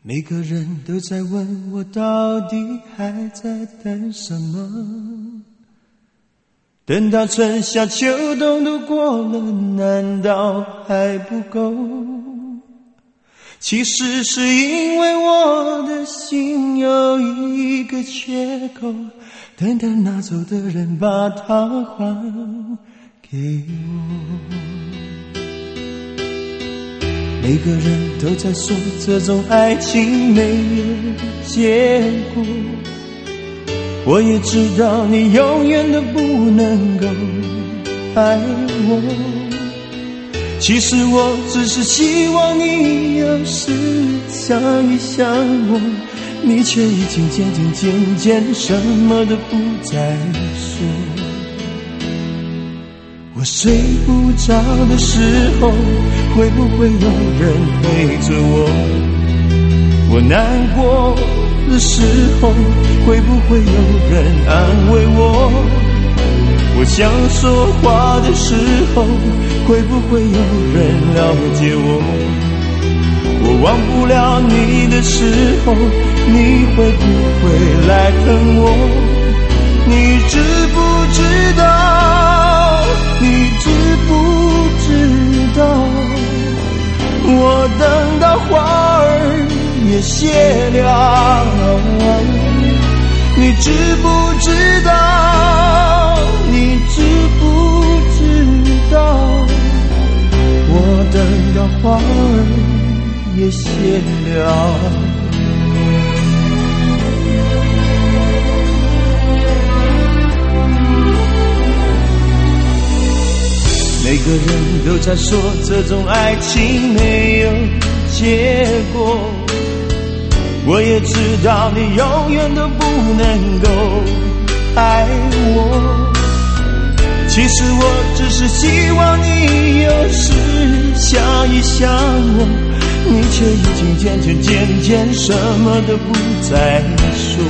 每个人都在问我到底还在等什么，等到春夏秋冬都过了，难道还不够？其实是因为我的心有一个缺口，等待拿走的人把它还给我。每个人都在说这种爱情没有结果，我也知道你永远都不能够爱我。其实我只是希望你有时想一想我，你却已经渐渐什么都不再说。我睡不着的时候，会不会有人陪着我？我难过的时候，会不会有人安慰我？我想说话的时候，会不会有人了解我？我忘不了你的时候，你会不会来疼我？你知不知道？你知不知道？我等到花儿也谢了，你知不知道？你知不知道？我等到花儿也谢了。每个人都在说这种爱情没有结果，我也知道你永远都不能够爱我。其实我只是希望你有时想一想我，你却已经渐渐什么都不再说。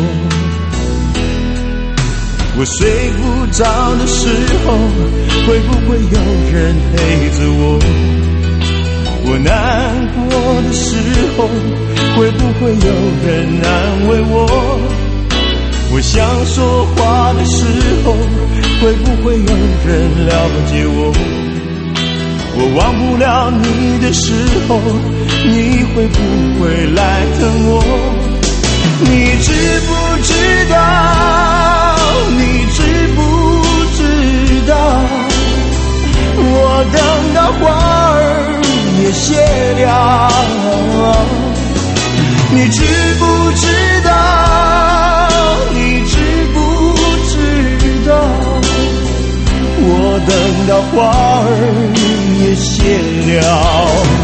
我睡不着的时候，会不会有人陪着我？我难过的时候，会不会有人安慰我？我想说话的时候，会不会有人了解我？我忘不了你的时候，你会不会来疼我？你知不知道？你知不知道？我等到花儿也谢了，你知不知道？你知不知道？我等到花儿也谢了。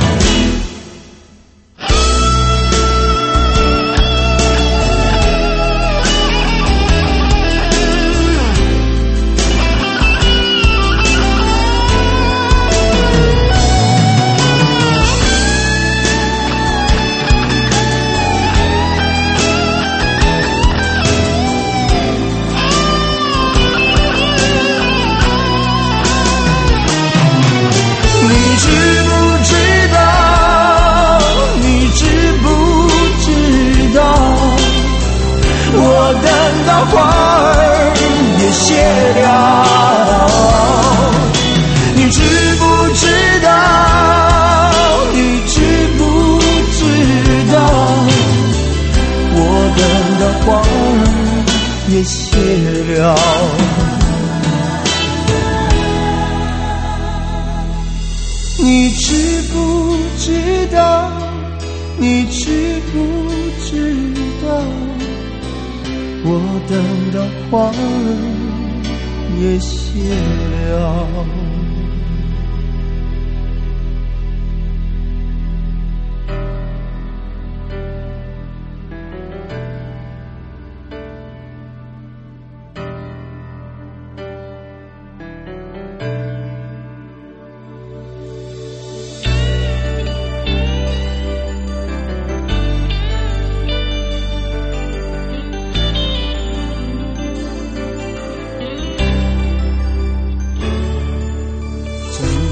花儿也谢了，你知不知道？你知不知道？我等到花儿也谢了，你知不知道？你知不知道？我等到花儿也谢了。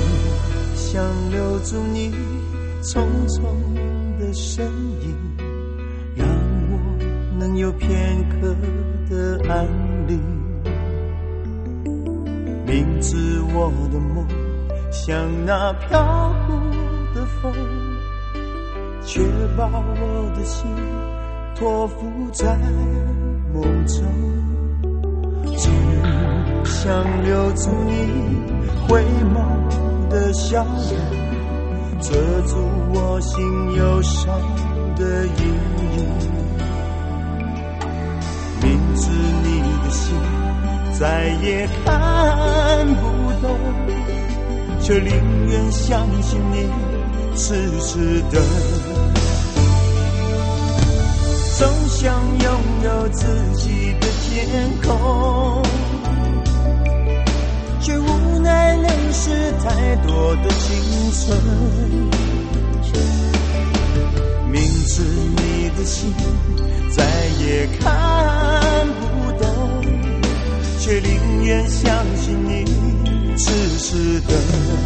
留住你匆匆的身影， 有片刻的安宁。明知我的梦像那飘忽的风，却把我的心托付在梦中。只想留住你回眸的笑容，遮住我心忧伤的阴影。明知你的心再也看不懂，却宁愿相信你痴痴的。总想拥有自己的天空，却无奈流失太多的青春。明知你的心再也看不懂，却宁愿相信你痴痴的。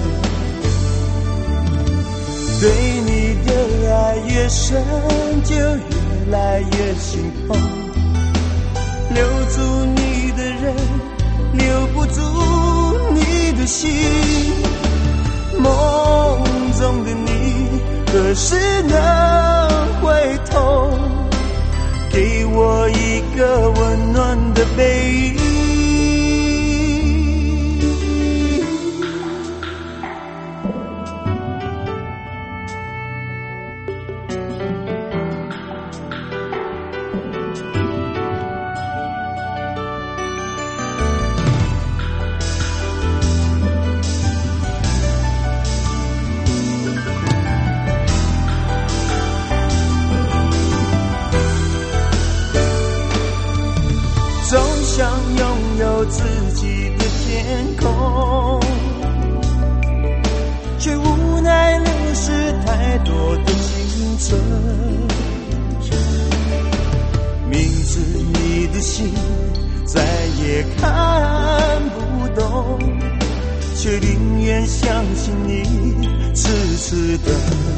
对你的爱越深，就越来越心痛。留住你的人，留不住你的心。梦中的你，何时能回头，给我一个温暖的背影。总想拥有自己的天空，却无奈流失太多的青春。明知你的心再也看不懂，却宁愿相信你痴痴的。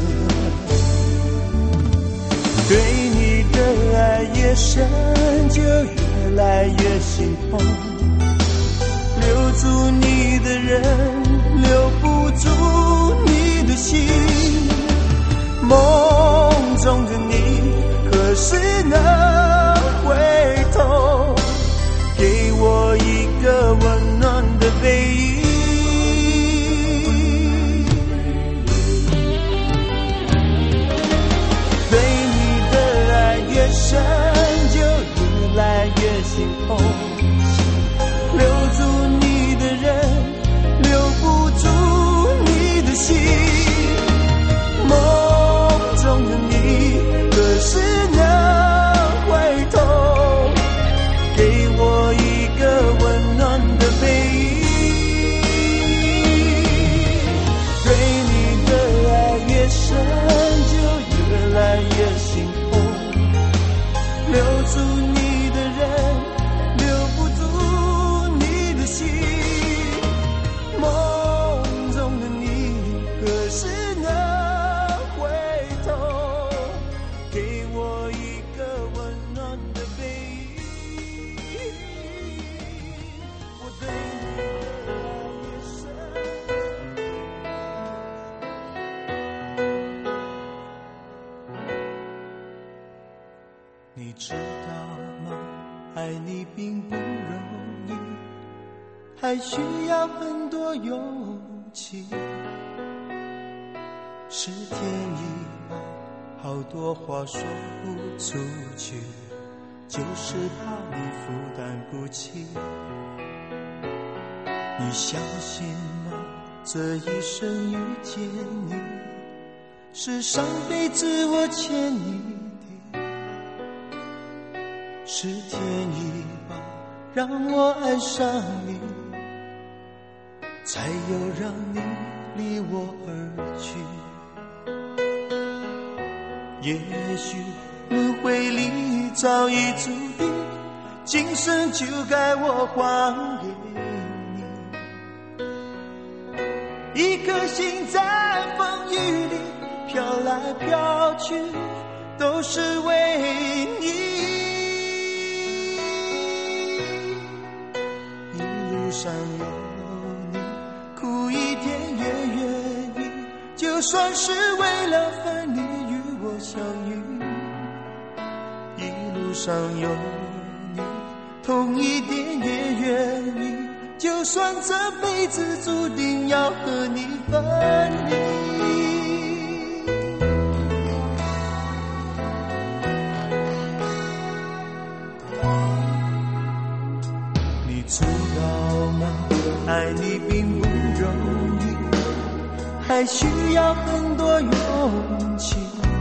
对你的爱越深，就越来越心痛。留住你的人，留不住你的心。梦中的你，何时能回头，给我一个温暖的背影。对你的爱越深，就越来越心痛。留住你的人，留不住你的心。梦中的你，何时能回头，给我一个温暖的背影。对你的爱越深，就越来越心痛。留住你的人，留不住你的心。梦中的你，何时能回头，给我一个温暖的背影。我对你的爱越深。你知道吗？爱你并不容易，还需要很多勇气。是天意吧，好多话说不出去，就是怕你负担不起。你相信吗？这一生遇见你，是上辈子我欠你的。是天意吧，让我爱上你，才有让你离我而去。也许轮回里早已注定，今生就该我还给你。一颗心在风雨里飘来飘去，都是为你。 遇，一路上有你，痛一点也愿意，就算这辈子注定要和你分离。你知道吗？爱你并不容易，还需要很多勇气。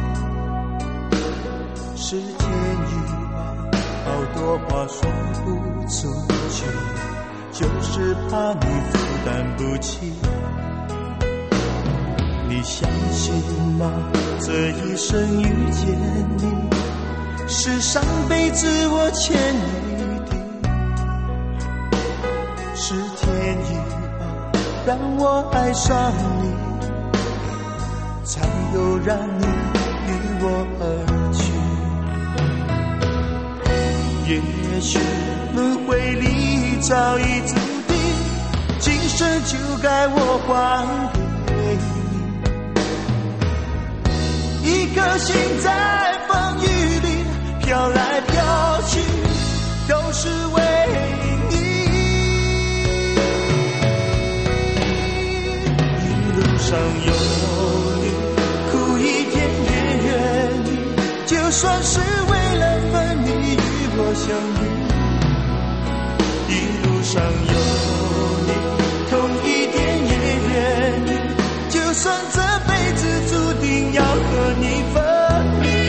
是天意吧，好多话说不出去，就是怕你负担不起。你相信吗？这一生遇见你，是上辈子我欠你的，是天意吧，让我爱上你，才有让你离我而去。也许轮回里早已注定，今生就该我还给你。一颗心在风雨里飘来飘去，都是为你。一路上有你，苦一点也愿意，就算是为了分离与我相遇。一路上有你，痛一点也愿意，就算这辈子注定要和你分离。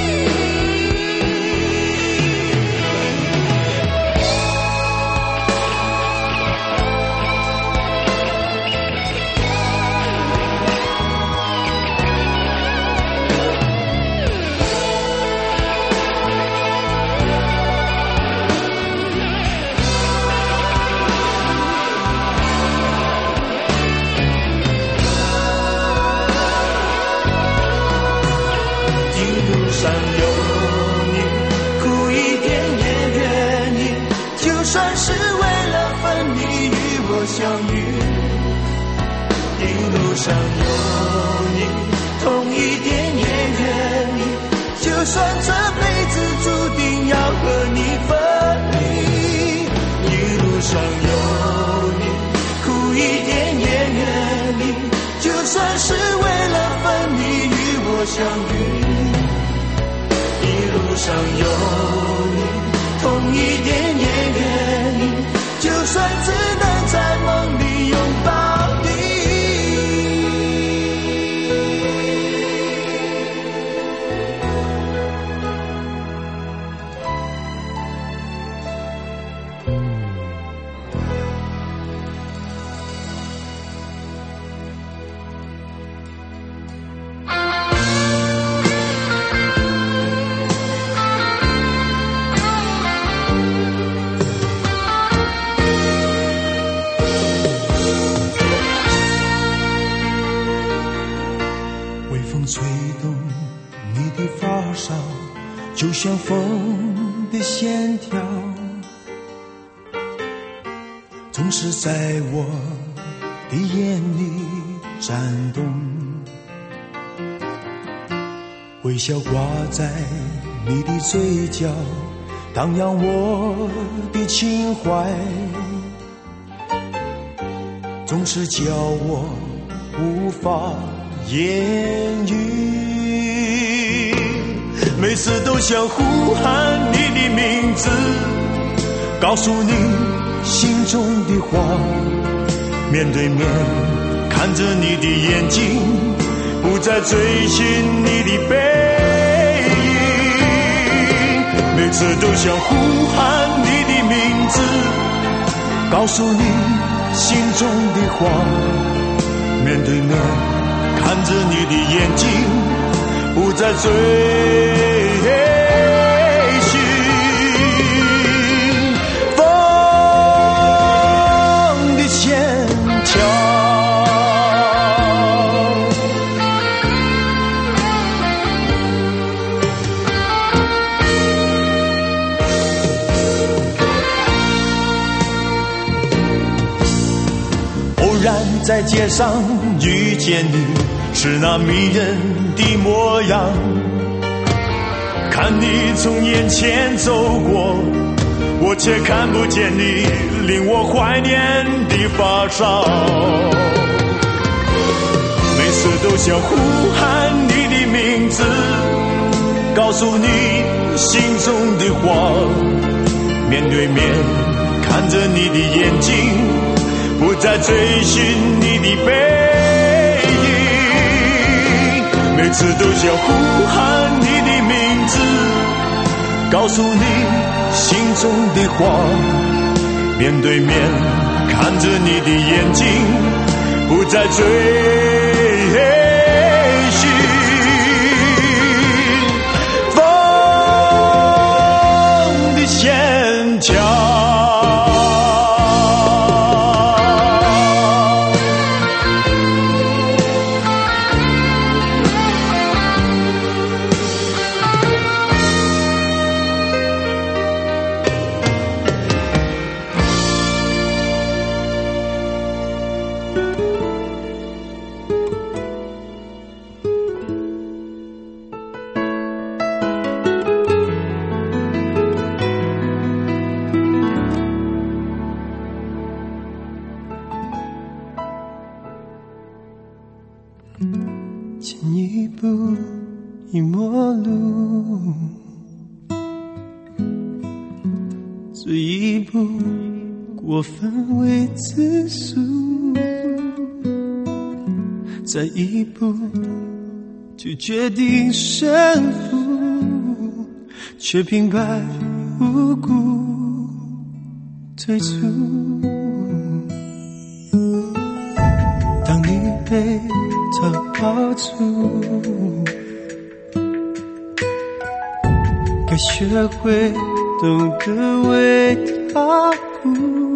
相遇，一路上有你，痛一点也愿意，就算这辈子注定要和你分离。一路上有你，苦一点也愿意，就算是为了分离与我相遇。一路上有你，痛一点也愿意，就算只能在梦里拥抱你。就像风的线条，总是在我的眼里颤动，微笑挂在你的嘴角，荡漾我的情怀，总是叫我无法言语。每次都想呼喊你的名字，告诉你心中的话，面对面看着你的眼睛，不再追寻你的背影。每次都想呼喊你的名字，告诉你心中的话，面对面看着你的眼睛，不再追寻风的线条。偶然在街上遇见你，是那迷人的模样， 看你从眼前走过，我却看不见你令我怀念的发梢。每次都想呼喊你的名字，告诉你心中的话，面对面看着你的眼睛，不再追寻你的背影。每次都想呼喊你的名字，告诉你心中的话，面对面看着你的眼睛，不再追寻风的线条。前一步已陌路，这一步过分为自述，再一步就决定胜负，却平白无故退出。当你被他抱住，该学会懂得为他哭，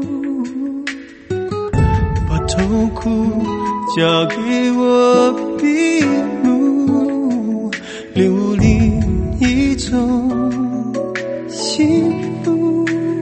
把痛苦交给我闭目，领悟另一种幸福。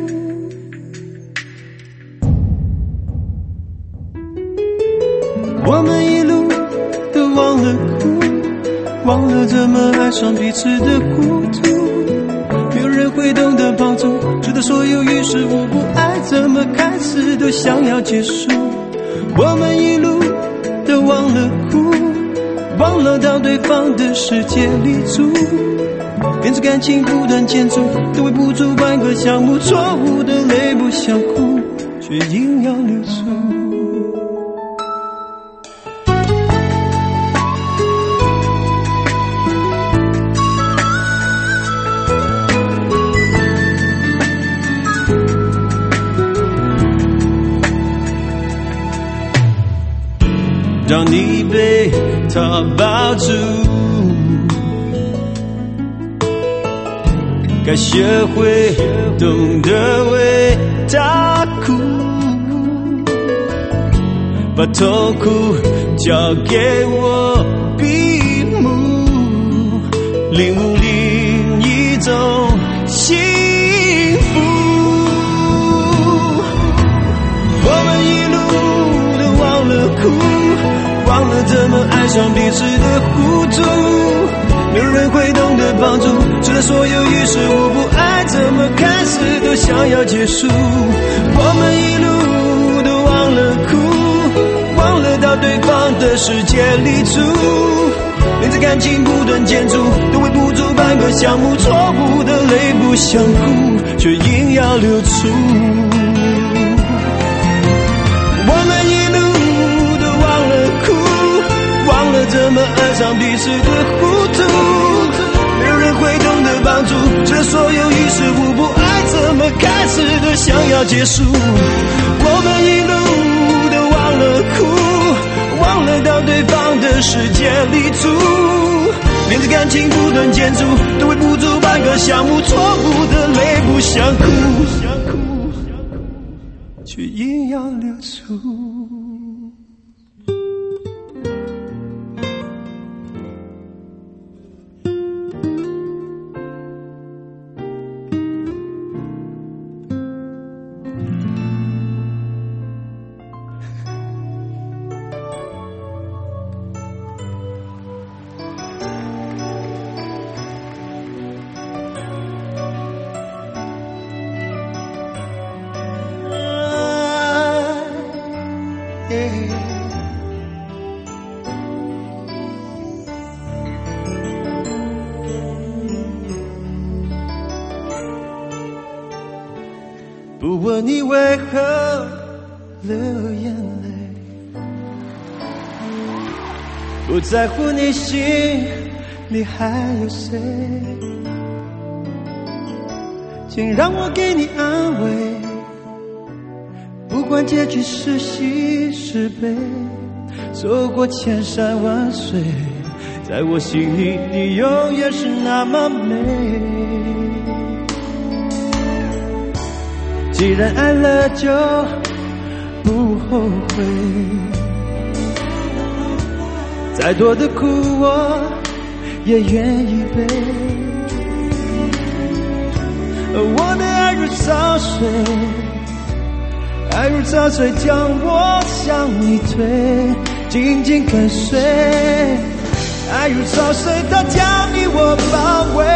我们一路都忘了哭，忘了怎么爱上彼此的孤独，没有人会懂得帮助，直到所有于事无补，爱怎么开始都想要结束。我们一路都忘了哭，忘了到对方的世界里住，彼此感情不断建筑，都围不住半个项目，错误的泪不想哭，却硬要流出。让你被他抱住，该学会懂得为他哭，把痛苦交给我闭目，领悟另一种幸福。我们一路都忘了哭，忘了怎么爱上彼此的糊涂，没有人会懂得帮助，直到所有于事无补，爱怎么开始都想要结束。我们一路都忘了哭，忘了到对方的世界里住，每次感情不断建筑，都围不住半个项目，错误的泪不想哭，却硬要流出。我们一路都忘了哭，忘了怎么爱上彼此的糊涂，没有人会懂得帮助，这所有于事无补，爱怎么开始都想要结束。我们一路都忘了哭，忘了到对方的世界里住，每次感情不断建筑，都围不住半个项目，错误的泪不想哭，却硬要流出。 问你为何流眼泪，不在乎你心里还有谁，请让我给你安慰，不管结局是喜是悲，走过千山万水，在我心里你永远是那么美。既然爱了就不后悔，再多的苦我也愿意背。我的爱如潮水，爱如潮水将我向你推，紧紧跟随。爱如潮水，它将你我包围。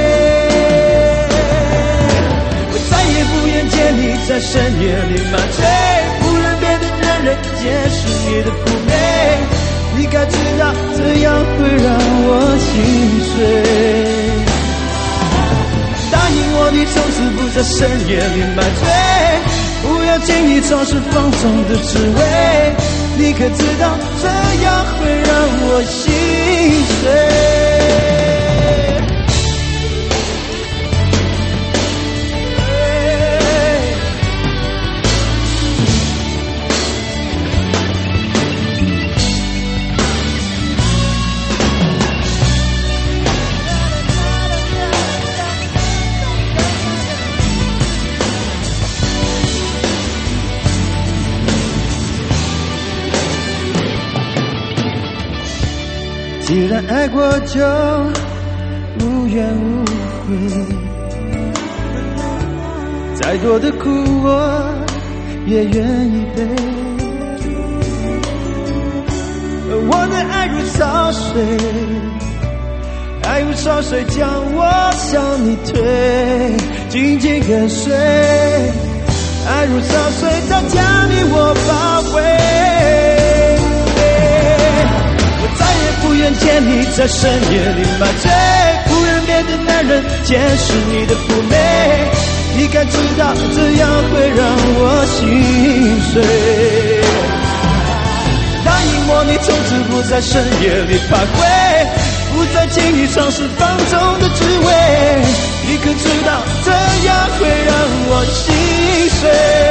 我再也不愿见你在深夜里麻醉，无人别的男人解释你的妩媚，你该知道这样会让我心碎。答应我，你从此不在深夜里买醉，不要轻易尝试放纵的滋味，你可知道这样会让我心碎。既然爱过就无怨无悔，再多的苦我也愿意背。我的爱如潮水，爱如潮水将我向你推，紧紧跟随。爱如潮水，它将你我包围。不愿见你在深夜里买醉，不愿别的男人见识你的妩媚，你该知道这样会让我心碎。答应我，你从此不在深夜里徘徊，不再轻易尝试放纵的滋味，你可知道这样会让我心碎。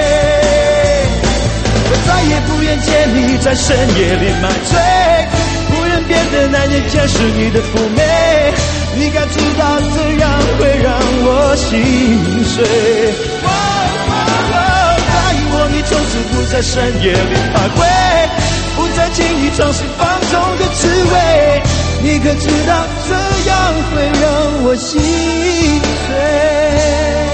我再也不愿见你在深夜里买醉，不愿别的男人见识你的妩媚，你该知道这样会让我心碎。答应我，你从此不在深夜里徘徊，不再轻易尝试放纵的滋味，你可知道这样会让我心碎。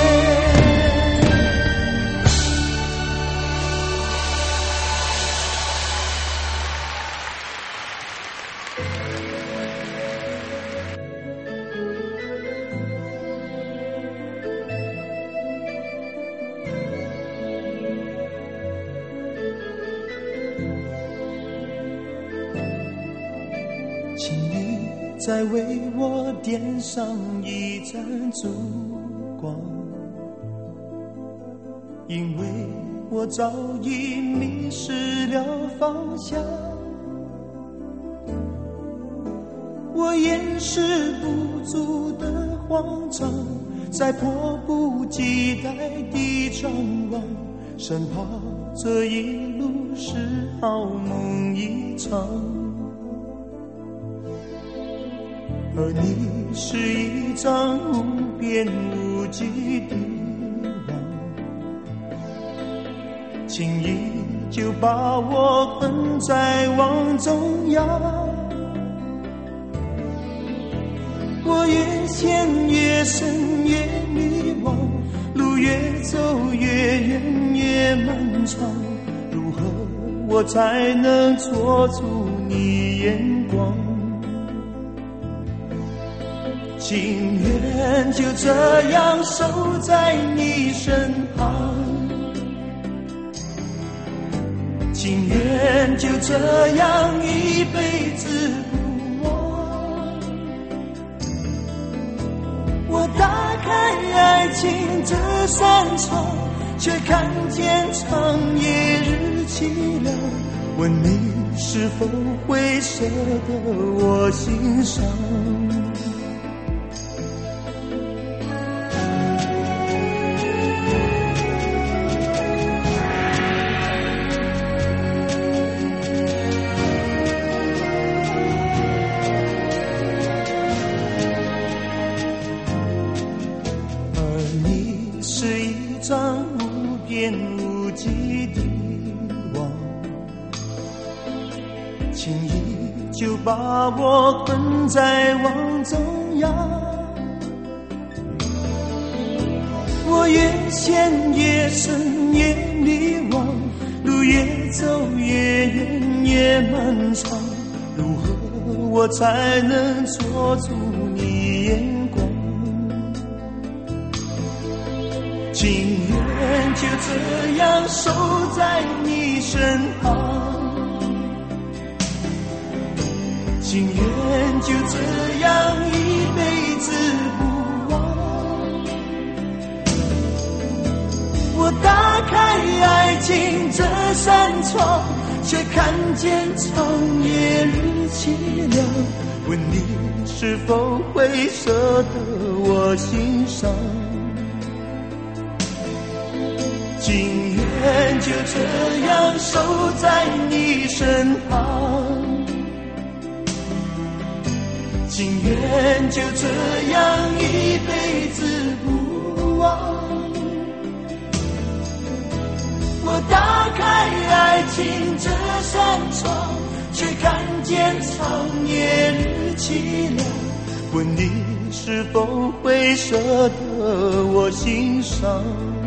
请你再为我点上一盏烛光，因为我早已迷失了方向，我掩饰不住的慌张，在迫不及待地张望，生怕这一路是好梦一场，而你是一张无边无际的网，轻易就把我困在网中央。我越陷越深越迷惘，路越走越远越漫长，如何我才能捉住你眼光？情愿就这样守在你身旁，情愿就这样一辈子不忘。我打开爱情这扇窗， 却看见长夜日凄凉。问你是否会舍得我心伤？无边无际的网，轻易就把我困在网中央。我越陷越深越迷惘，路越走越远越漫长。如何我才能捉住你眼光？情愿就这样守在你身旁，情愿就这样一辈子不忘。我打开爱情这扇窗，却看见长夜日凄凉。问你是否会舍得我心伤？情愿就这样守在你身旁，情愿就这样一辈子不忘。我打开爱情这扇窗，却看见长夜日凄凉。问你是否会舍得我心伤？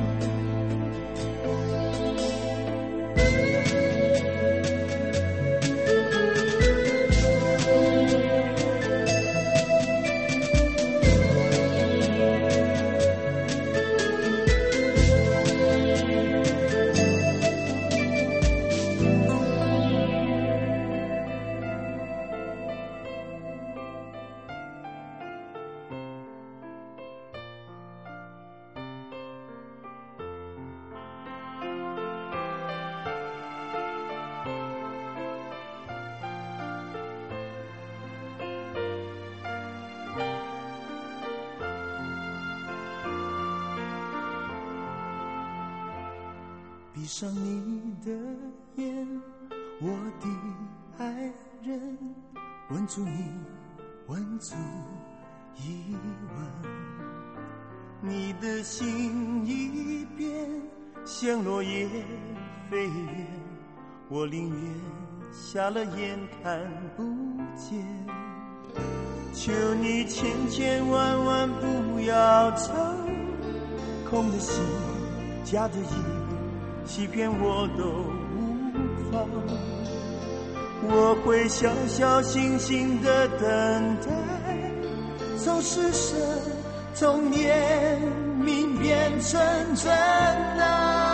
闭上你的眼，我的爱人，吻住你，吻住一吻。你的心一变，像落叶飞远，我宁愿瞎了眼看不见。求你千千万万不要操空的心，假的意欺骗我都无妨，我会小小心心的等待，从是神，从怜悯变成真爱。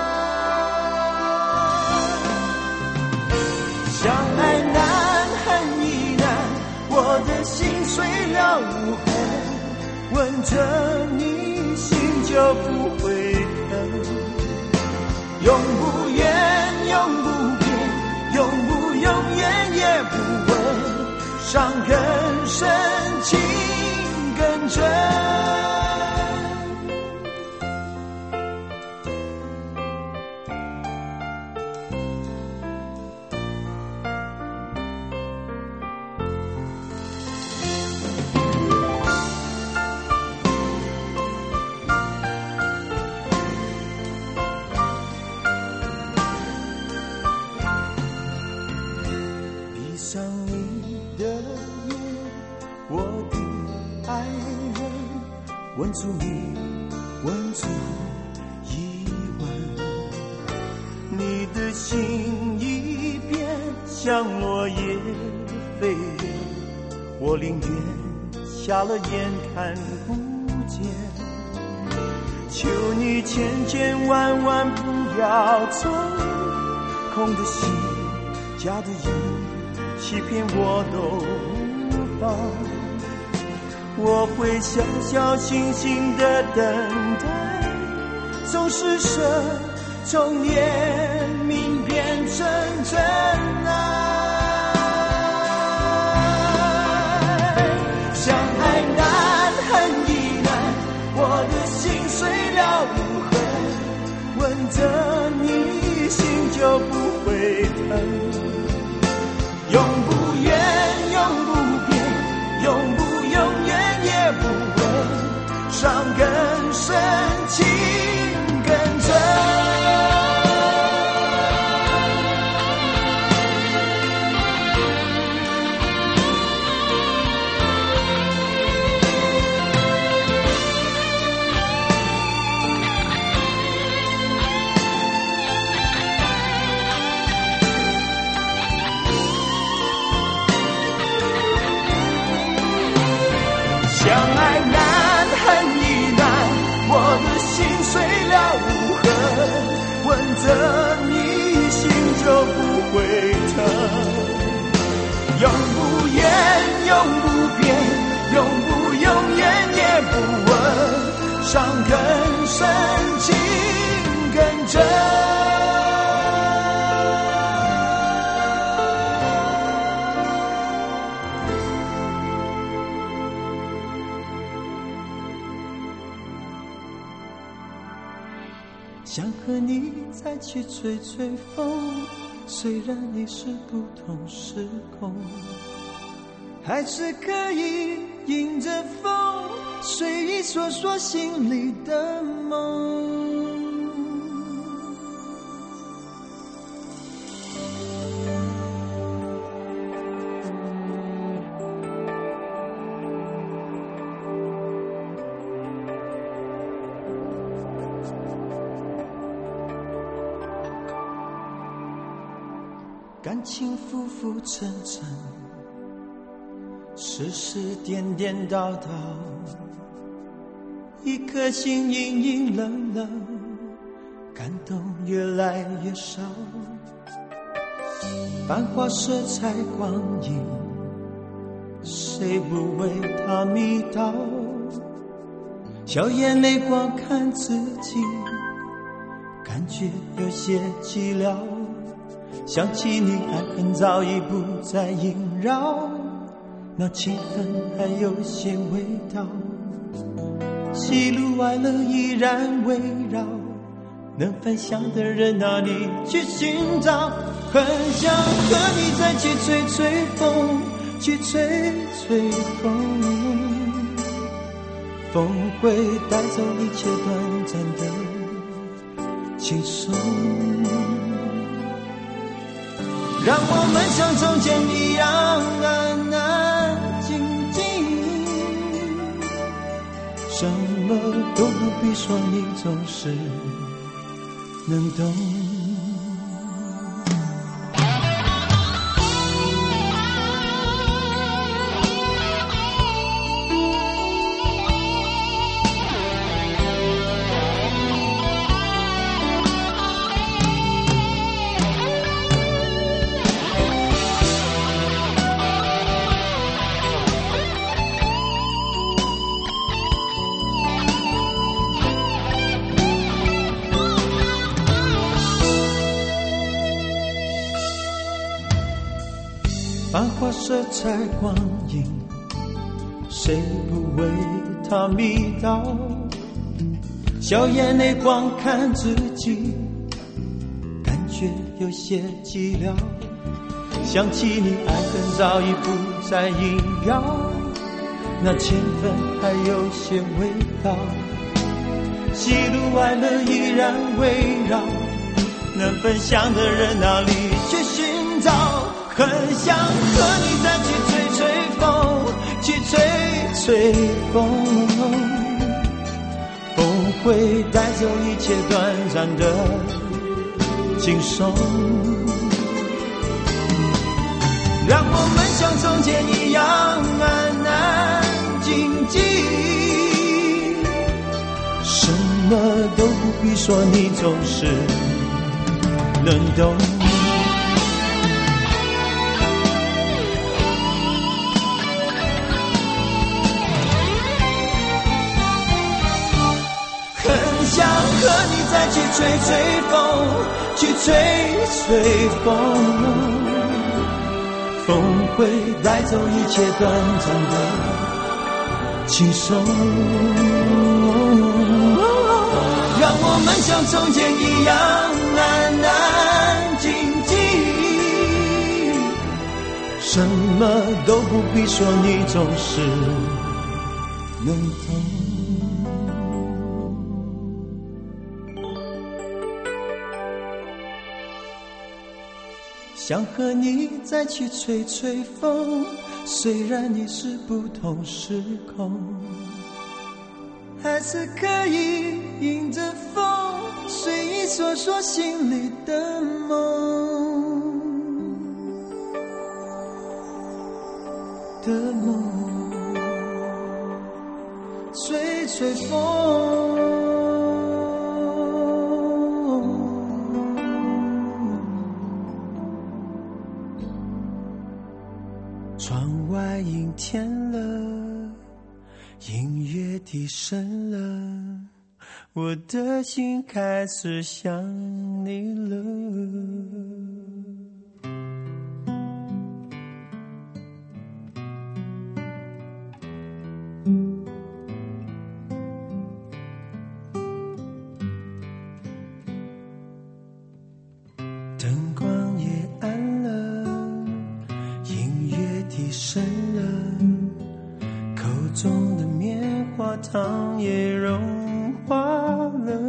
相爱难，恨亦难，我的心碎了无痕，吻着你心就不会疼。永不远，永不变，永不永远也不问，伤更深，情更真。吻住你，吻住一吻，你的心一变，像落叶飞远，我宁愿瞎了眼看不见。求你千千万万不要操空的心，假的意欺骗我都无妨，我会小小心心的等待， 总是舍，从怜悯变成真爱。相爱难，恨亦难，我的心碎了无痕，吻着你心就不会疼。永不远，永不变，永不永远也不问，伤更深，情更真。相爱难，恨亦难，我的心碎了无痕，吻着你心就不会疼。永不远，永不变，永不永远也不问，伤更深，情更真。想和你再去吹吹风，虽然你是不同时空，还是可以迎着风，随意说说心里的梦。感情浮浮沉沉，世事颠颠倒倒，一颗心隐隐冷冷，感动越来越少。繁华色彩光影，谁不为它迷倒？笑眼泪光看自己，感觉有些寂寥。想起你，爱恨早已不再萦绕，那情分还有些味道。喜怒哀乐依然围绕，能分享的人哪里去寻找？很想和你再去吹吹风，去吹吹风，风会带走一切短暂的轻松。让我们像从前一样安安静静，什么都不必说，你总是能懂。繁华色彩光影，谁不为它迷倒？笑眼泪光看自己，感觉有些寂寥。想起你，爱恨早已不再萦绕，那情分还有些味道。喜怒哀乐依然围绕，能分享的人哪里去寻找？很想和你再去吹吹风，去吹吹风，风会带走一切短暂的轻松。让我们像从前一样安安静静，什么都不必说，你总是能懂。想和你再去吹吹风，去吹吹风，风会带走一切短暂的轻松。让我们像从前一样安安静静，什么都不必说，你总是能懂。想和你再去吹吹风，虽然你是不同时空，还是可以迎着风，随意说说心里的梦的梦，吹吹风。窗外阴天了，音乐低声了，我的心开始想你了。灯光也暗了，音乐低声了，口中的棉花糖也融化了，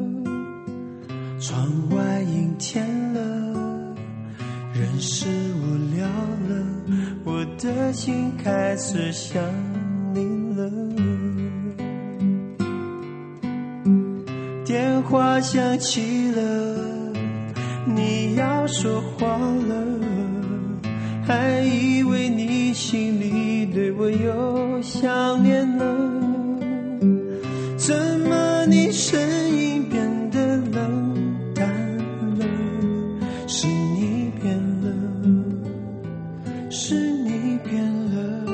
窗外阴天了，人是无聊了，我的心开始想你了。电话响起了，你要说话了，还以为你心里对我有想念了，怎么你声音变得冷淡了？是你变了，是你变了，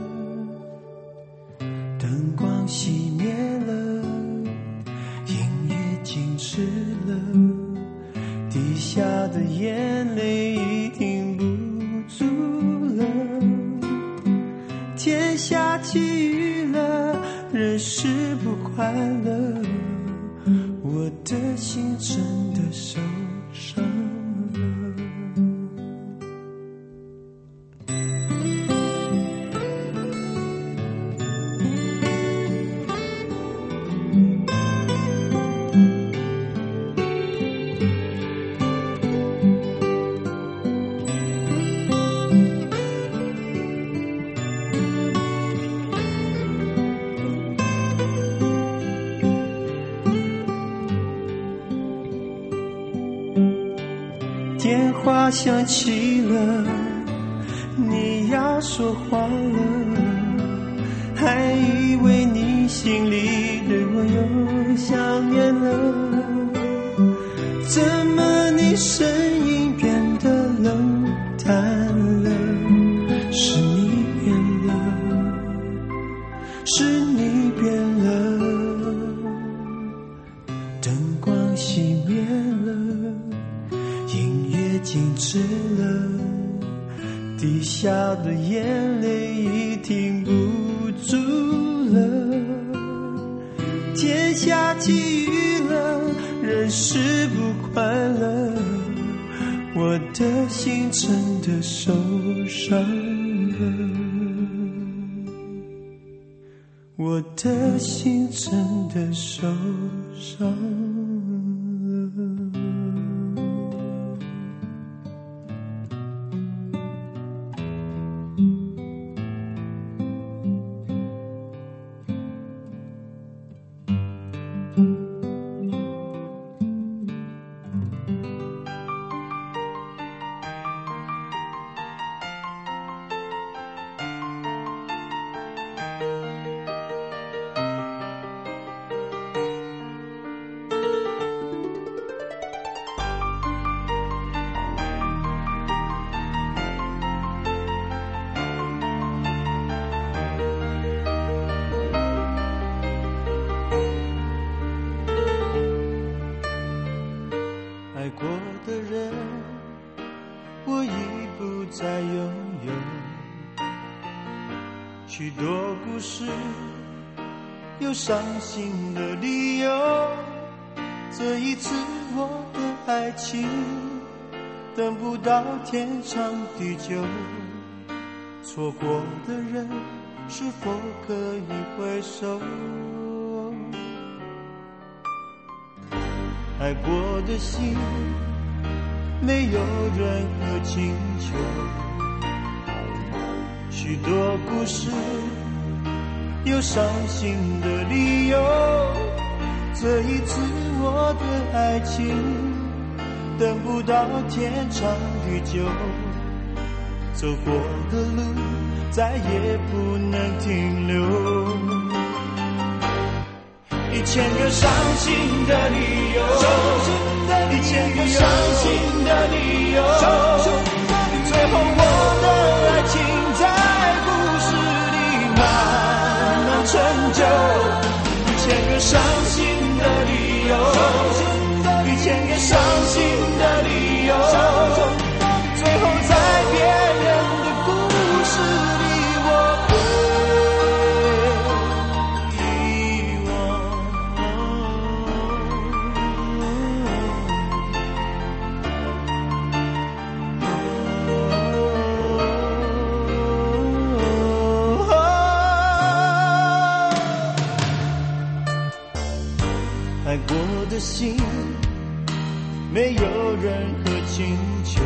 灯光熄灭了，音乐静止了，滴下的眼泪已停不住了，天下起雨了，人是不快乐，我的心真的受伤了。电话响起了，你要说话了，还以为你心里对我有想念了，怎么你声音变得冷淡了？是你变了，是你变了，灯光熄灭了，音乐静止了，滴下的眼泪已停不住了，天下起雨了，人是不快乐，我的心真的受伤了，我的心真的受伤了。 再拥有。许多故事有伤心的理由，这一次我的爱情等不到天长地久，错过的人是否可以回首？爱过的心没有任何请求，许多故事有伤心的理由，这一次我的爱情等不到天长地久，走过的路再也不能停留。1000个伤心的理由，1000个伤心的理由，最后我的爱情在故事里慢慢成就。1000个伤心的理由，1000个伤心的理由，最后在别人的故事里我被遗忘。爱过的心没有任何请求，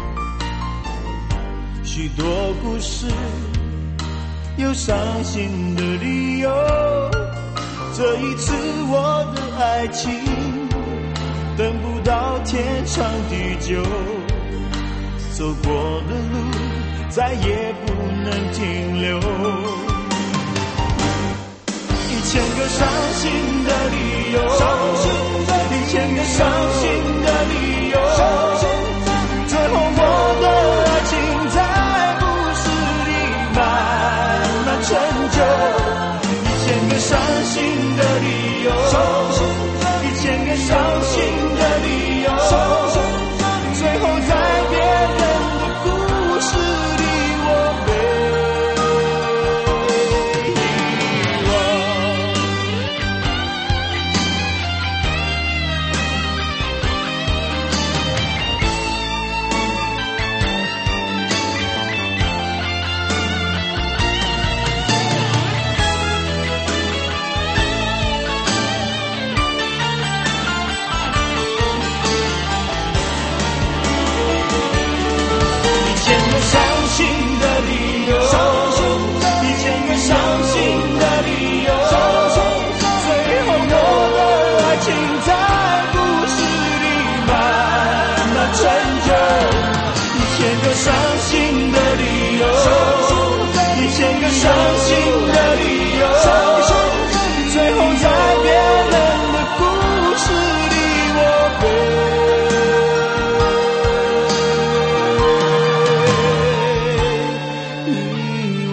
许多故事有伤心的理由，这一次我的爱情等不到天长地久，走过的路再也不能停留。1000个伤心的理由，1000个伤心的理由，最后我的爱情在故事里慢慢成就。1000个伤心的理由，1000个伤心的理由，最后在别人的故事里我被伤心的理由，1000个伤心的理由，最后在别人的故事里我被遗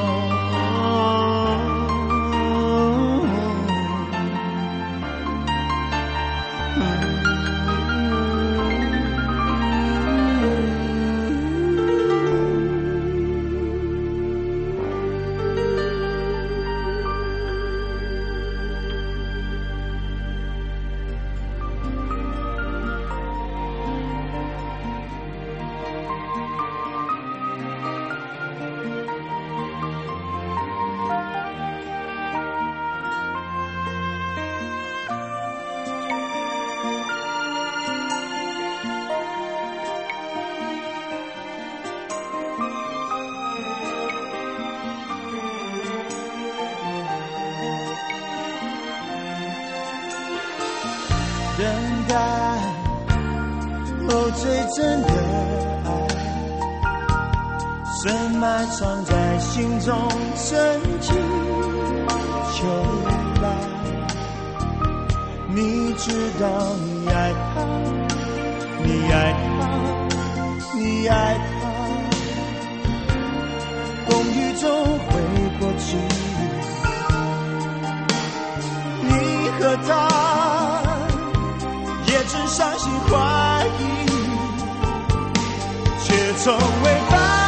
等待后最真的爱，深埋藏在心中，深情秋来。你知道你爱他，你爱他，你爱他，风雨中会过去。你和他也曾伤心怀疑，却从未放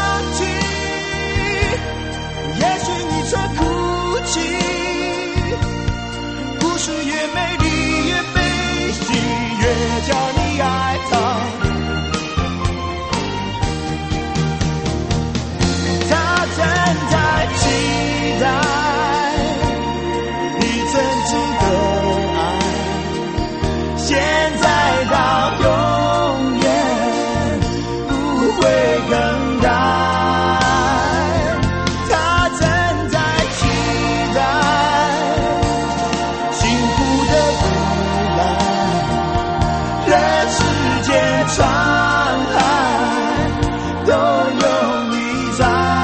越美丽越悲喜，越叫你爱她。她正在期待你真挚的爱，现在到永远不会更改。她正在期待幸福的未来，人世间沧海都有你在。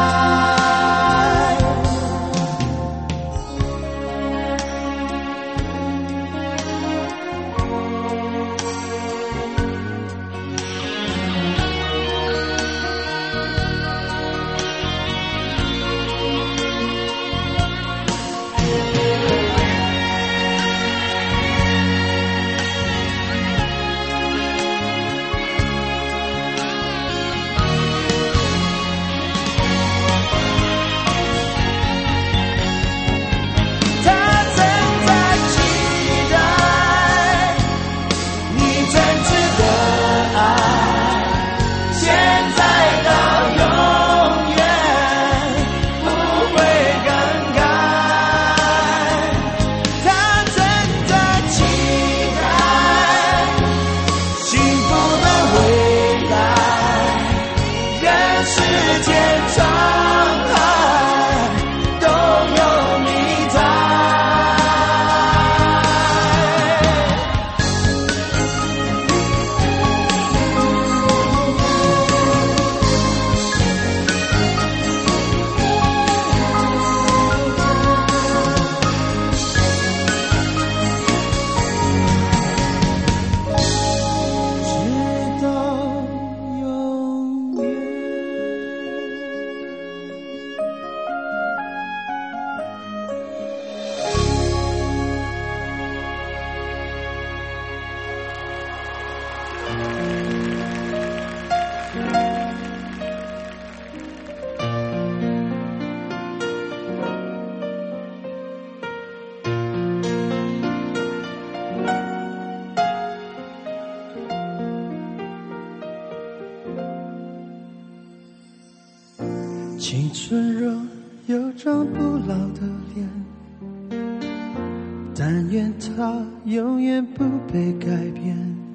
青春若有张不老的脸，但愿它永远不被改变。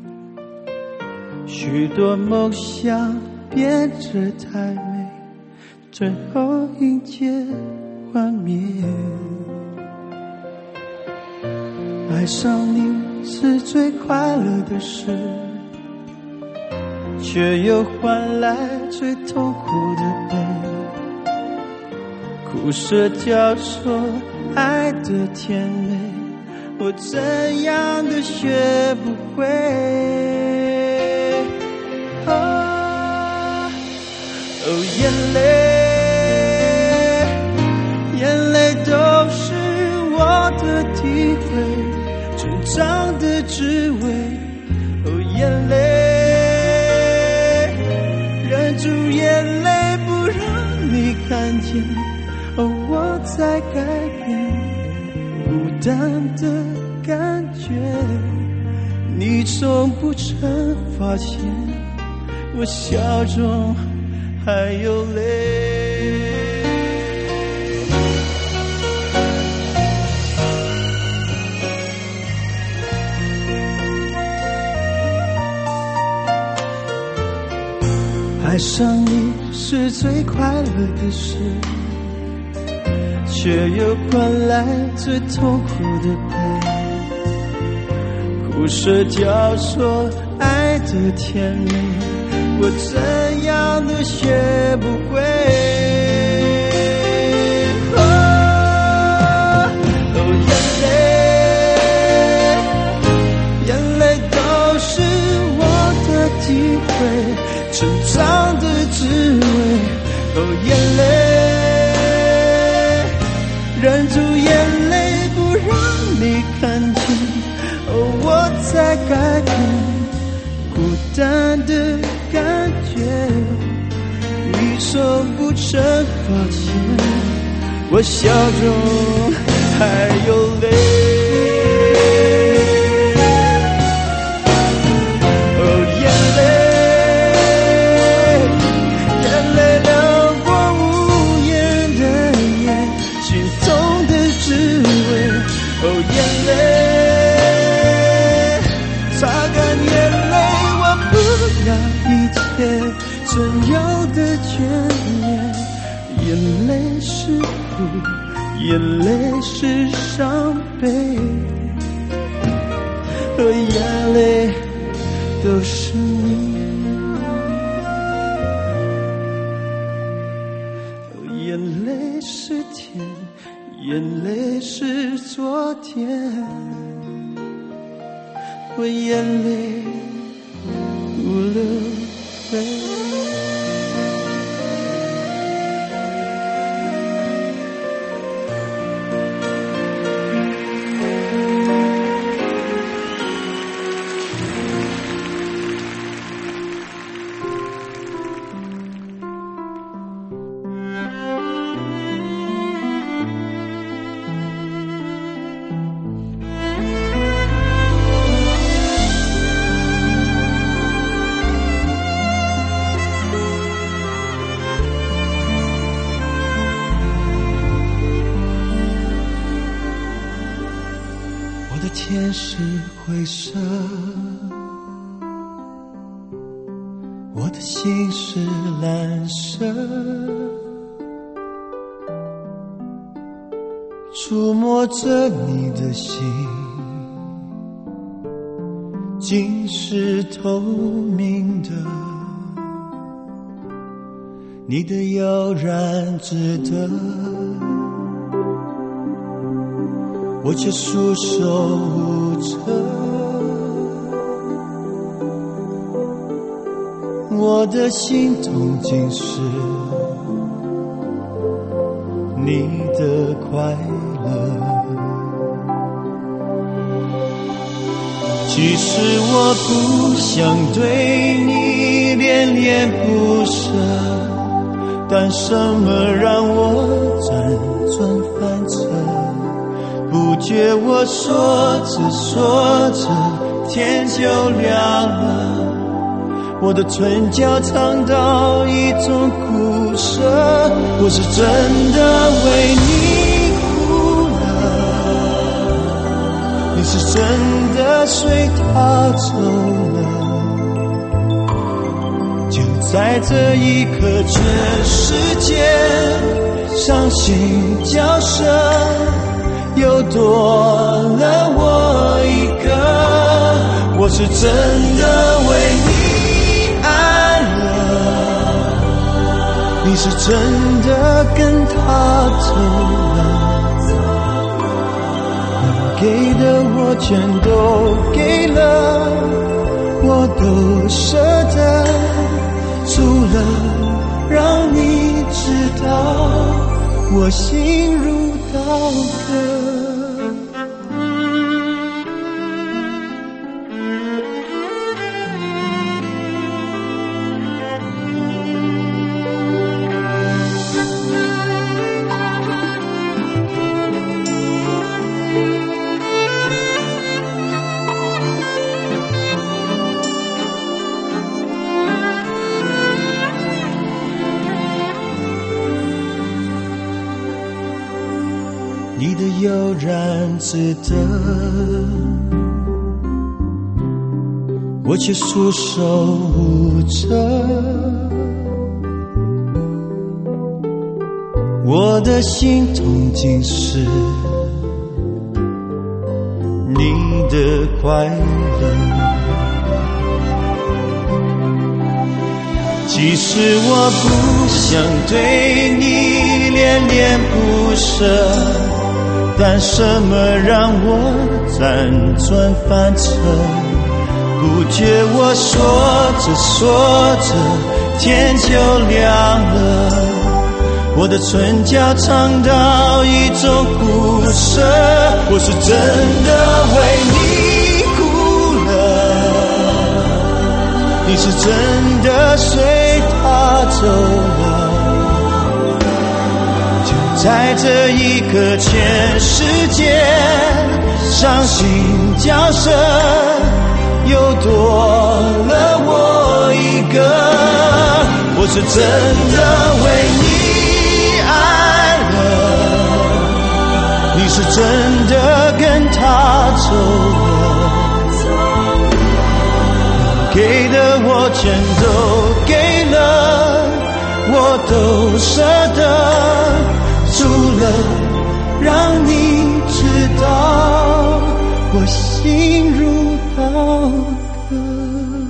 许多梦想变着太美，最后迎接幻灭。爱上你是最快乐的事，却又换来最痛苦的悲。苦涩交错爱的甜美，我怎样都学不会。眼泪，眼泪都是我的体会，成长的滋味。眼泪，忍住眼泪不让你看见，我在改变孤单的感觉。你从不曾发现我笑中还有泪。爱上你是最快乐的事，却又换来最痛苦的悲。苦涩交错爱的甜美，我怎样都学不会。眼泪，眼泪都是我的体会，成长的滋味。眼泪，忍住眼泪不让你看见，我在改变孤单的感觉。你从不曾发现我笑中还有泪。 眼泪是伤悲，和眼泪都是你。眼泪是甜，眼泪是昨天，我眼泪无了泪。天是灰色，我的心是蓝色，触摸着你的心，竟是透明的，你的悠然值得，我却束手无策，我的心痛竟是你的快乐。其实我不想对你恋恋不舍，但什么让我辗转反侧？不觉我说着说着天就亮了，我的唇角尝到一种苦涩，我是真的为你哭了，你是真的随他走了，就在这一刻全世界伤心角色又多了我一个，我是真的为你爱了，你是真的跟他走了，能给的我全都给了，我都舍得，除了让你知道我心如刀割。你的悠然值得，我却束手无策，我的心痛竟是你的快乐。其实我不想对你恋恋不舍，但什么让我辗转反侧？不觉我说着说着天就亮了，我的唇角尝到一种苦涩，我是真的为你哭了，你是真的随他走了，在这一刻全世界伤心角色又多了我一个，我是真的为你爱了，你是真的跟他走了，给的我全都给了，我都舍得，除了让你知道我心如刀割。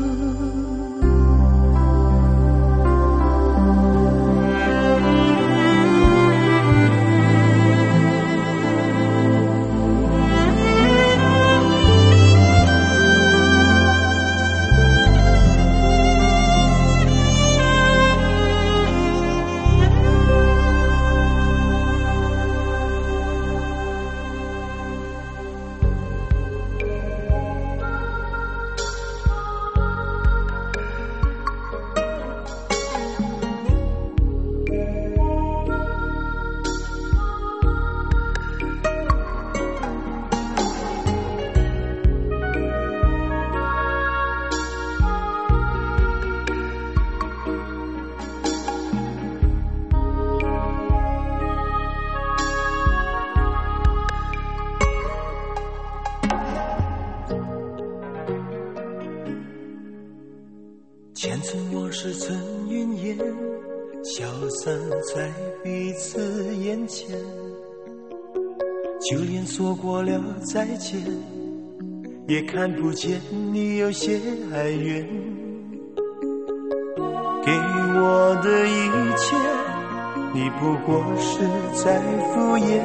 前尘往事曾云烟，消散在彼此眼前，就连说过了再见，也看不见你有些哀怨。给我的一切，你不过是在敷衍。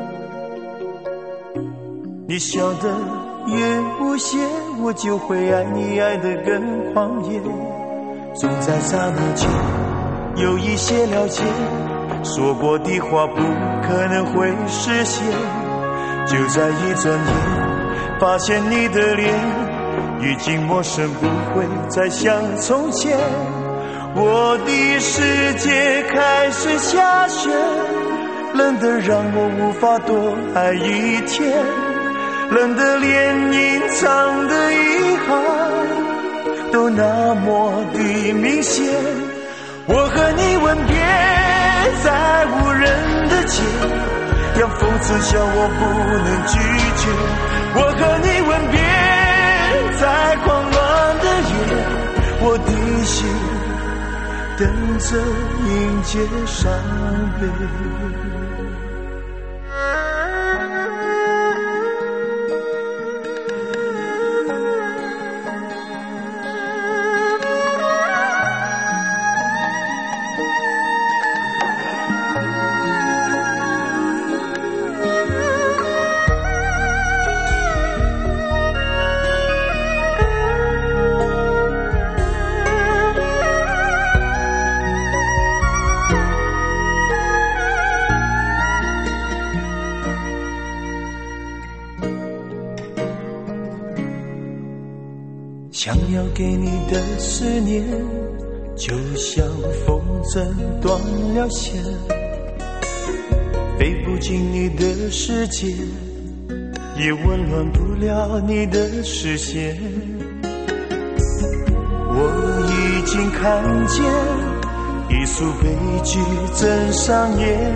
你笑得越无邪，我就会爱你爱得更狂野。总在刹那间有一些了解，说过的话不可能会实现。就在一转眼，发现你的脸已经陌生，不会再像从前。我的世界开始下雪，冷得让我无法多爱一天，冷得连隐藏的遗憾都那么的明显。我和你吻别在无人的街，让讽刺笑我不能拒绝。我和你吻别在狂乱的夜，我的心等着迎接伤悲。想要给你的思念，就像风筝断了线，飞不进你的世界，也温暖不了你的视线。我已经看见一出悲剧正上演，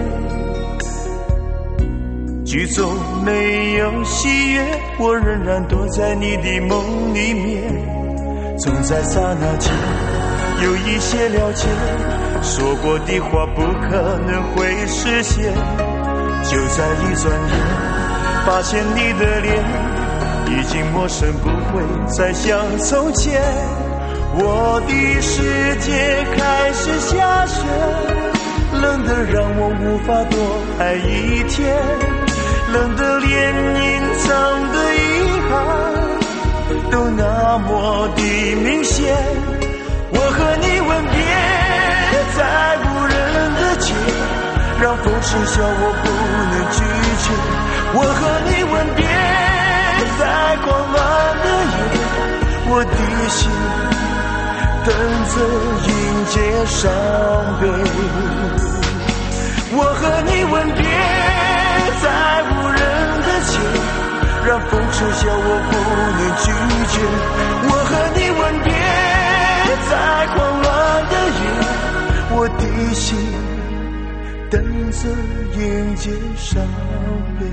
剧中没有喜悦，我仍然躲在你的梦里面。总在刹那间有一些了解，说过的话不可能会实现。就在一转眼，发现你的脸已经陌生，不会再像从前。我的世界开始下雪，冷得让我无法多爱一天，冷得连隐藏的遗憾都那么的明显。我和你吻别在无人的街，让风痴笑我不能拒绝。我和你吻别在狂乱的夜，我的心等着迎接伤悲。我和你吻别在无人的街，让风痴笑我不能拒绝。我和你吻别在狂乱的夜，我的心等着迎接伤悲。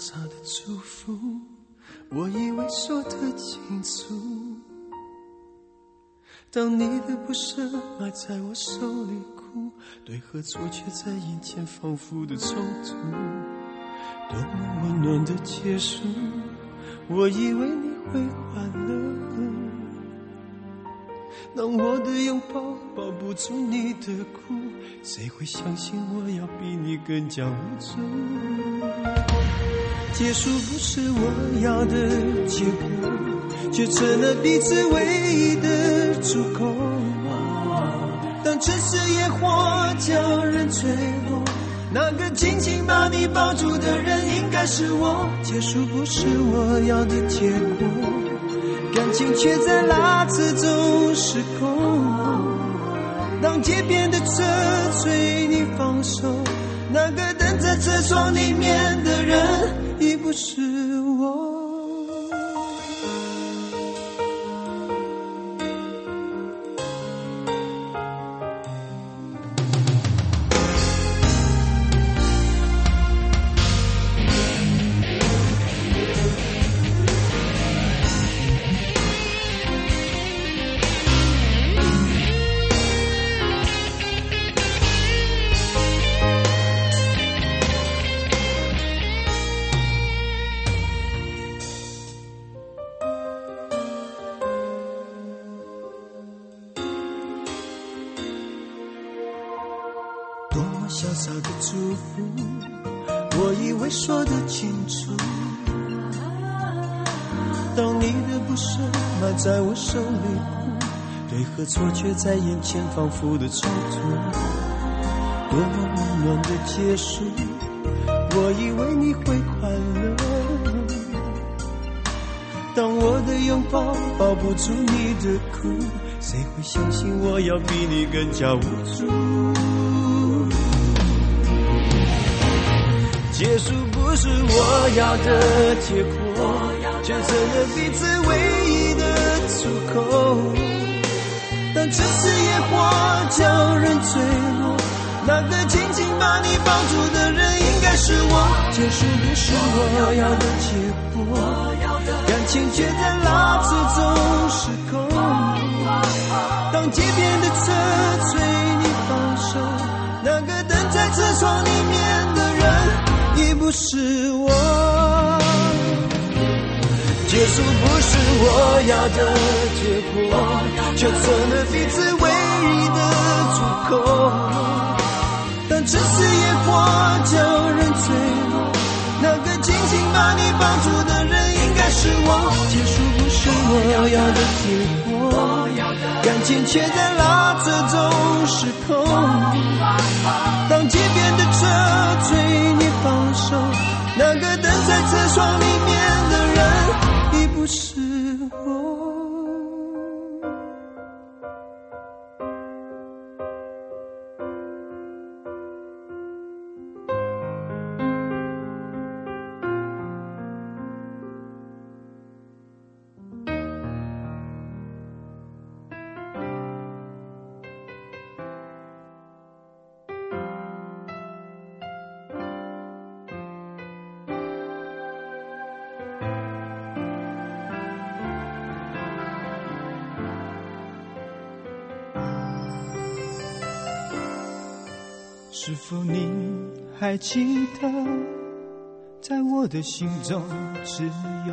洒的祝福，我以为说得清楚，当你的不舍埋在我手里哭，对和错却在眼前反复的冲突，多么温暖的结束，我以为你会快乐，当我的拥抱抱不住你的哭，谁会相信我要比你更加无助？结束不是我要的结果，却成了彼此唯一的出口。当城市野火叫人坠落，那个紧紧把你抱住的人应该是我。结束不是我要的结果，感情却在拉扯中失控。当街边的车催你放手，那个等在车窗里面的人已不是我。多么潇洒的祝福，我以为说得清楚，当你的不舍埋在我手里哭，对和错却在眼前反复的冲突，多么温暖的结束，我以为你会快乐，当我的拥抱抱不住你的哭，谁会相信我要比你更加无助？结束不是我要的结果，却成了彼此唯一的出口。当城市野火叫人坠落，那个紧紧把你抱住的人应该是我。结束不是我要的结果，感情却在拉扯中失控。当街边的车催你放手，那个等在车窗里面的人已不是我。结束不是我要的结果，却成了彼此唯一的出口。当城市野火叫人坠落，那个紧紧把你抱住的人应该是我。结束不是我要的结果，感情却在拉扯中失控。当街边的车催你放手，那个等在车窗里面的人已不是我。是否你还记得，在我的心中只有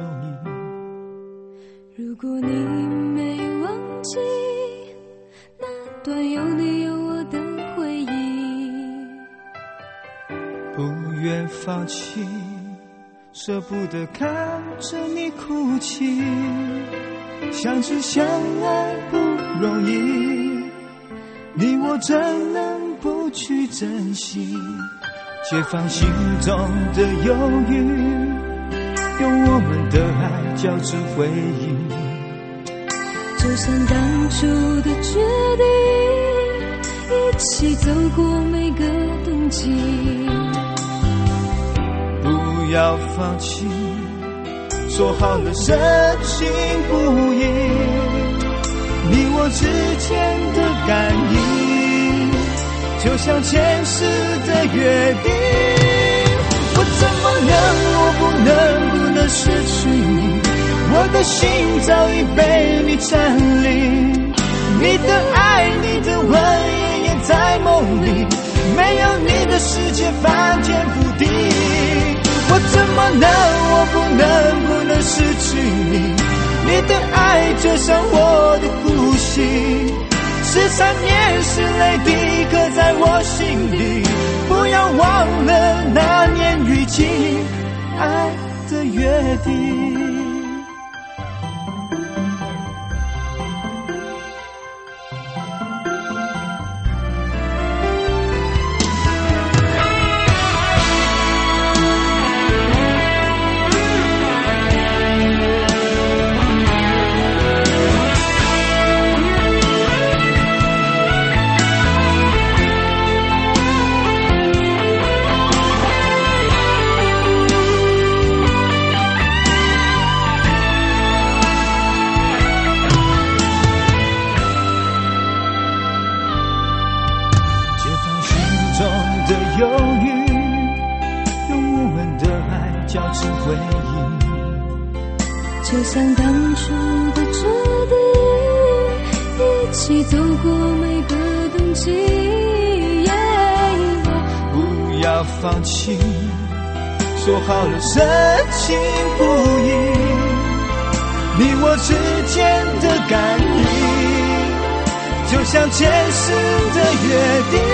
你。 如果你没忘记那段有你有我的回忆， 不愿放弃，舍不得看着你哭泣，相知相爱不容易，你我怎能不去珍惜，解放心中的忧郁，用我们的爱交织回忆。 就算当初的决定，一起走过每个冬季， 不要放弃，说好了深情不移，你我之间的感应就像前世的约定。 不能失去你？我的心早已被你占领，你的爱，你的吻，夜夜在梦里，没有你的世界翻天覆地。我不能失去你？你的爱就像我的呼吸，是缠绵是泪滴刻在我心里。不要忘了那年雨季爱的约定。 就像当初的决定，一起走过每个冬季。 不要放弃，说好了深情不移，你我之间的感应，就像前世的约定。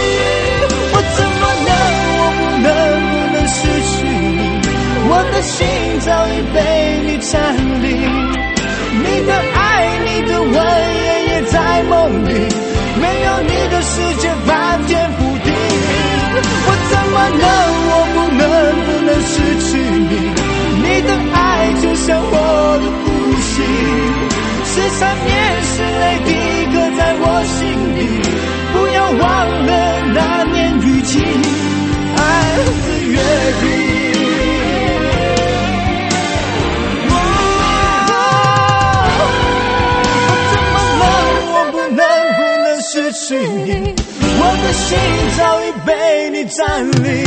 我不能失去你？我的心早已被你占领，你的爱，你的吻，夜夜在梦里，没有你的世界翻天覆地。我不能失去你？你的爱就像我的呼吸，是缠绵是泪滴刻在我心里。不要忘了那年雨季爱的约定。失去你，我的心早已被你占领，